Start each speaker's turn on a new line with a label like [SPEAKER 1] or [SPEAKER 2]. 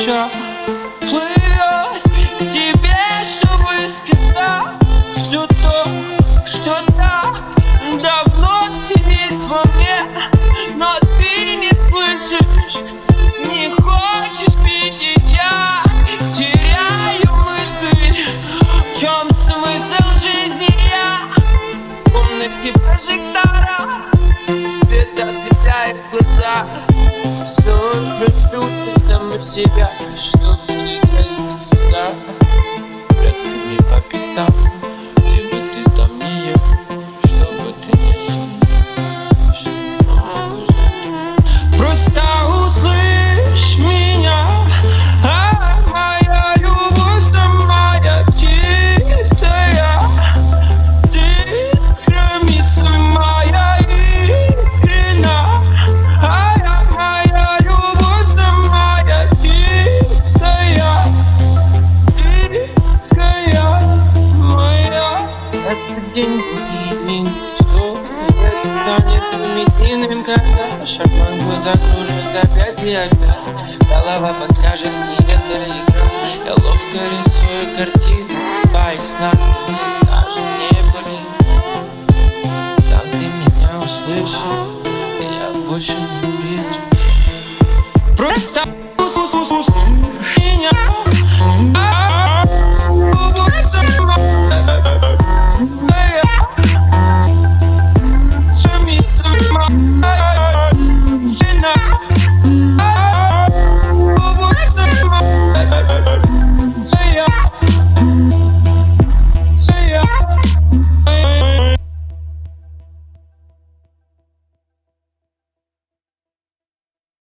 [SPEAKER 1] еще плывет к тебе, чтобы сказать все то, что так давно сидит во мне. Но ты не слышишь, не хочешь видеть. Я теряю мысль, в чем смысл жизни. Я в комнате прожектора, свет ослепляет глаза. Все спрошу ты саму себя, чтобы не ходить туда прятками по пятам, где бы ты там не ел, чтобы ты не смог. Просто услышь меня, моя любовь самая чистая, с искрами самая искренна. Моя любовь самая чистая, искренняя моя. Этот день будет день, что это станет примитивным, когда шарман глаза кружит опять и опять. Голова подскажет, не это игра. Я ловко рисую картину в твоих снах, даже не болит. Так ты меня услышишь, я больше не призрак. Просто